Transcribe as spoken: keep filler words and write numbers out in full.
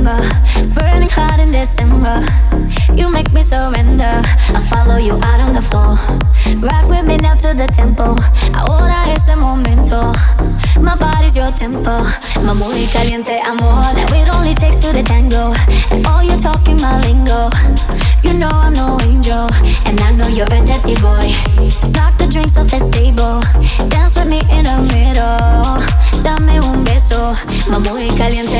November. It's burning hot in December. You make me surrender. I'll follow you out on the floor. Rock with me now to the tempo. Ahora es el momento. My body's your tempo. My muy caliente amor. Now it only takes two to tango. And all you talking my lingo. You know I'm no angel. And I know you're a dirty boy. Let's knock the drinks off the table. Dance with me in the middle. Dame un beso. My muy caliente